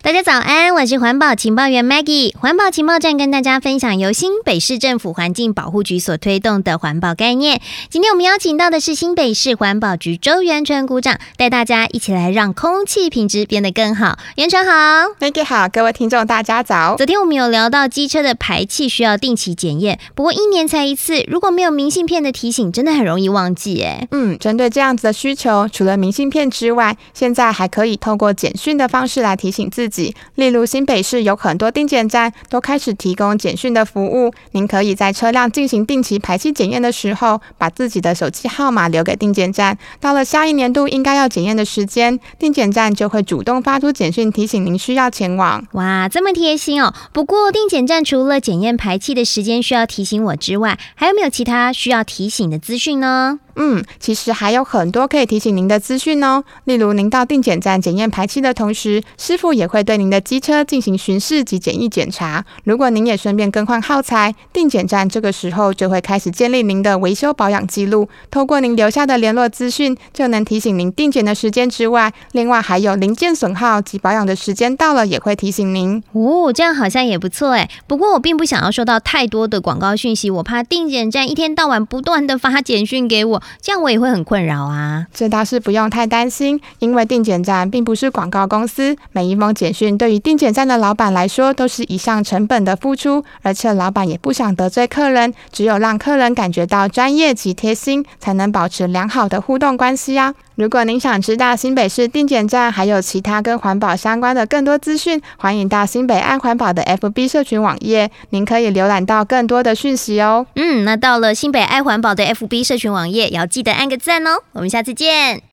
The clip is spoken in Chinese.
大家早安，我是环保情报员 Maggie。环保情报站跟大家分享由新北市政府环境保护局所推动的环保概念。今天我们邀请到的是新北市环保局周元纯股长，带大家一起来让空气品质变得更好。元纯好。 Maggie 好，各位听众大家早。 昨天我们有聊到机车的排气需要定期检验，不过1年才一次，如果没有明信片的提醒，真的很容易忘记耶。 针对这样子的需求，除了明信片之外，现在还可以透过简讯的方式来提醒自己。例如新北市有很多定检站都开始提供简讯的服务，您可以在车辆进行定期排气检验的时候，把自己的手机号码留给定检站，到了下一年度应该要检验的时间，定检站就会主动发出简讯提醒您需要前往。 哇，这么贴心哦！不过定检站除了检验排气的时间需要提醒我之外，还有没有其他需要提醒的资讯呢？ 其实还有很多可以提醒您的资讯哦。例如，您到定检站检验排气的同时，师傅也会对您的机车进行巡视及简易检查。如果您也顺便更换耗材，定检站这个时候就会开始建立您的维修保养记录。透过您留下的联络资讯，就能提醒您定检的时间之外，另外还有零件损耗及保养的时间到了，也会提醒您。 这样好像也不错哎。不过我并不想要收到太多的广告讯息，我怕定检站一天到晚不断的发简讯给我，这样我也会很困扰啊。 这倒是不用太担心，因为定检站并不是广告公司，每一封简讯对于定检站的老板来说都是一项成本的付出，而且老板也不想得罪客人，只有让客人感觉到专业及贴心，才能保持良好的互动关系啊。如果您想知道新北市定检站还有其他跟环保相关的更多资讯，欢迎到新北爱环保的 FB 社群网页，您可以浏览到更多的讯息哦。 那到了新北爱环保的 FB 社群网页，也要记得按个赞哦。我们下次见。